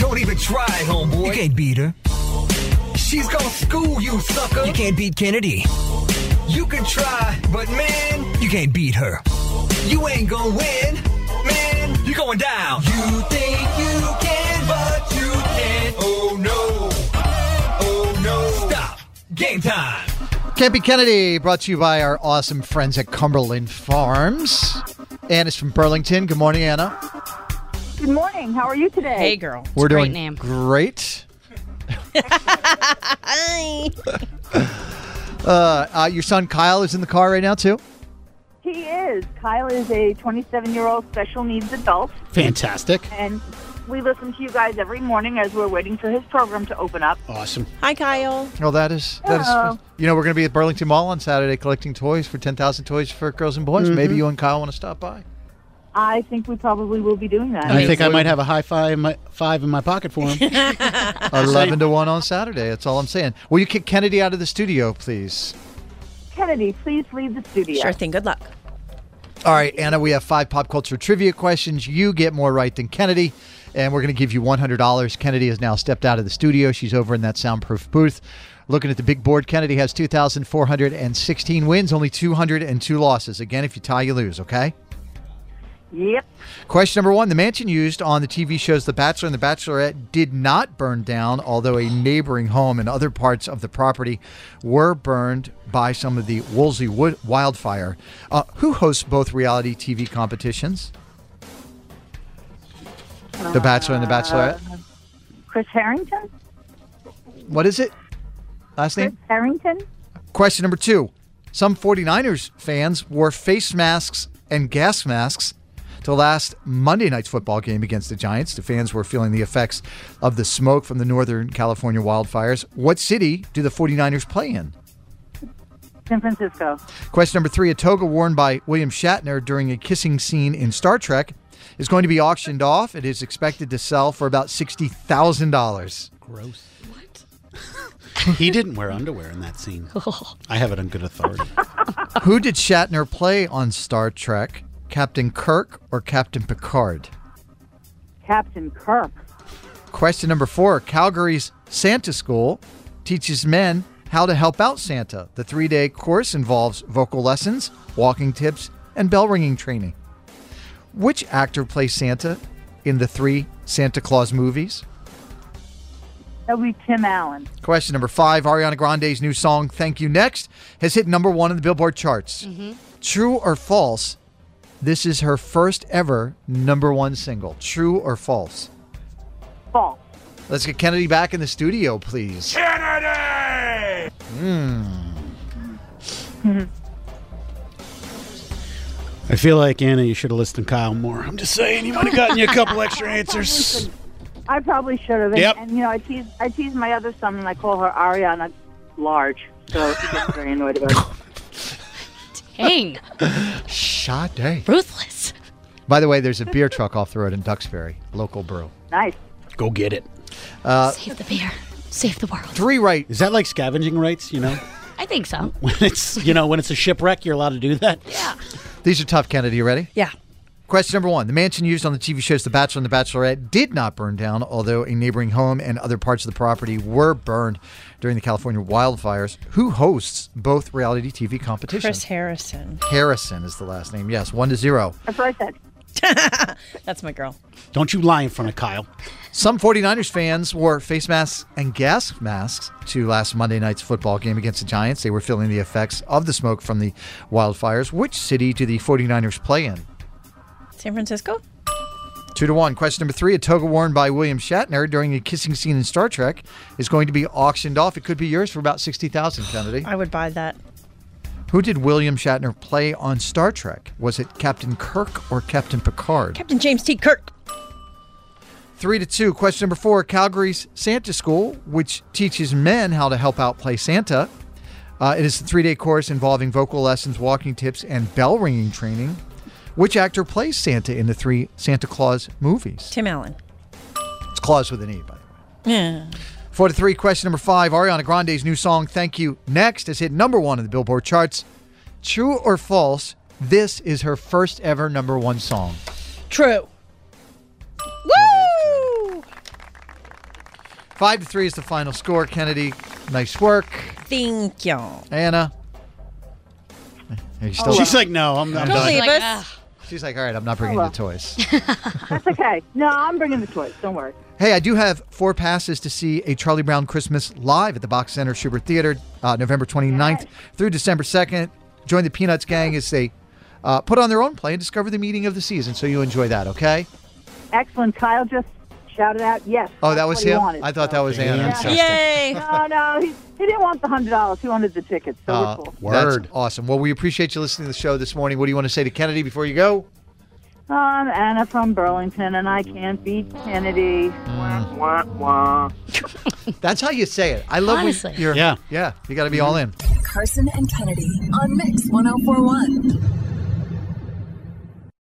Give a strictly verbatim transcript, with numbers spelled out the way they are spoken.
Don't even try, homeboy. You can't beat her. She's gonna school you, sucker. You can't beat Kennedy. You can try, but man, You can't beat her. you ain't gonna win. Man, You're going down. you think you can, but you can't. Oh no. Oh no. Stop. Game time. Can't Be Kennedy, brought to you by our awesome friends at Cumberland Farms. Anna's from Burlington. Good morning, Anna. Good morning. How are you today? Hey, girl. It's We're a great doing name. great. uh, uh, your son Kyle is in the car right now, too? He is. Kyle is a twenty-seven-year-old special needs adult, Fantastic. and we listen to you guys every morning as we're waiting for his program to open up. Awesome. Hi, Kyle. Well, that is, that Hello. is, you know, we're going to be at Burlington Mall on Saturday collecting toys for ten thousand toys for girls and boys. Maybe you and Kyle want to stop by. I think we probably will be doing that. I think I might have a high five in my, five in my pocket for him. eleven to one on Saturday. That's all I'm saying. Will you kick Kennedy out of the studio, please? Kennedy, please leave the studio. Sure thing. Good luck. All right, Anna, we have five pop culture trivia questions. You get more right than Kennedy, and we're going to give you one hundred dollars. Kennedy has now stepped out of the studio. She's over in that soundproof booth. Looking at the big board, Kennedy has two thousand four hundred sixteen wins, only two hundred two losses. Again, if you tie, you lose, okay? Yep. Question number one. The mansion used on the T V shows The Bachelor and The Bachelorette did not burn down, although a neighboring home and other parts of the property were burned by some of the Wolseley wood wildfire. Uh, who hosts both reality T V competitions? The Bachelor and The Bachelorette? Chris Harrington? What is it? Last Chris name? Harrington? Question number two. Some 49ers fans wore face masks and gas masks to last Monday night's football game against the Giants. The fans were feeling the effects of the smoke from the Northern California wildfires. What city do the 49ers play in? San Francisco. Question number three. A toga worn by William Shatner during a kissing scene in Star Trek is going to be auctioned off. It is expected to sell for about sixty thousand dollars. Gross. What? He didn't wear underwear in that scene. I have it on good authority. Who did Shatner play on Star Trek? Captain Kirk or Captain Picard? Captain Kirk. Question number four. Calgary's Santa School teaches men how to help out Santa. The three-day course involves vocal lessons, walking tips, and bell ringing training. Which actor plays Santa in the three Santa Claus movies? That would be Tim Allen. Question number five. Ariana Grande's new song, Thank You Next, has hit number one in the Billboard charts. Mm-hmm. True or false? This is her first ever number one single. True or false? False. Let's get Kennedy back in the studio, please. Kennedy! I feel like, Anna, you should have listened to Kyle more. I'm just saying, he might have gotten you a couple extra answers. I probably should have. And, Yep. and, you know, I tease, I tease my other son, and I call her Ariana Large. So he gets very annoyed about it. Dang. Sade. Ruthless. By the way, there's a beer truck off the road in Duxbury, local brew. Nice. Go get it. Save the beer. Save the world. Three right. Is that like scavenging rights, you know? I think so. When it's, you know, when it's a shipwreck, you're allowed to do that? Yeah. These are tough, Kennedy. You ready? Yeah. Question number one. The mansion used on the T V shows The Bachelor and The Bachelorette did not burn down, although a neighboring home and other parts of the property were burned during the California wildfires. Who hosts both reality T V competitions? Chris Harrison. Harrison is the last name. Yes, one to zero. That's what I said. That's my girl. Don't you lie in front of Kyle. Some 49ers fans wore face masks and gas masks to last Monday night's football game against the Giants. They were feeling the effects of the smoke from the wildfires. Which city do the 49ers play in? San Francisco? Two to one. Question number three. A toga worn by William Shatner during a kissing scene in Star Trek is going to be auctioned off. It could be yours for about sixty thousand dollars, Kennedy. I would buy that. Who did William Shatner play on Star Trek? Was it Captain Kirk or Captain Picard? Captain James T. Kirk. Three to two. Question number four. Calgary's Santa School, which teaches men how to help out play Santa. Uh, it is a three-day course involving vocal lessons, walking tips, and bell ringing training. Which actor plays Santa in the three Santa Claus movies? Tim Allen. It's Claus with an E, by the way. Yeah. Four to three. Question number five. Ariana Grande's new song, Thank You Next, has hit number one in the Billboard charts. True or false, this is her first ever number one song? True. Woo! Five to three is the final score. Kennedy, nice work. Thank you. Anna. Are you still? She's like, no, I'm, I'm Don't done. leave Like, us. ugh. She's like, all right, I'm not bringing Oh, well. the toys. That's okay. No, I'm bringing the toys. Don't worry. Hey, I do have four passes to see a Charlie Brown Christmas live at the Box Center Schubert Theater, uh, November twenty-ninth through December second. Join the Peanuts gang as they uh, put on their own play and discover the meaning of the season. So you enjoy that, okay? Excellent. Kyle just shouted out yes. Oh, that That's was what he him? wanted, I thought so- that was Anna. Yeah. Yay. No, no, he, he didn't want the one hundred dollars. He wanted the tickets. So Uh, we're cool. Word. That's awesome. Well, we appreciate you listening to the show this morning. What do you want to say to Kennedy before you go? I'm Anna from Burlington, and I can't beat Kennedy. Wah, wah, wah. That's how you say it. I love Honestly. when you're. Yeah. Yeah. You got to be all in. Carson and Kennedy on Mix one oh four one.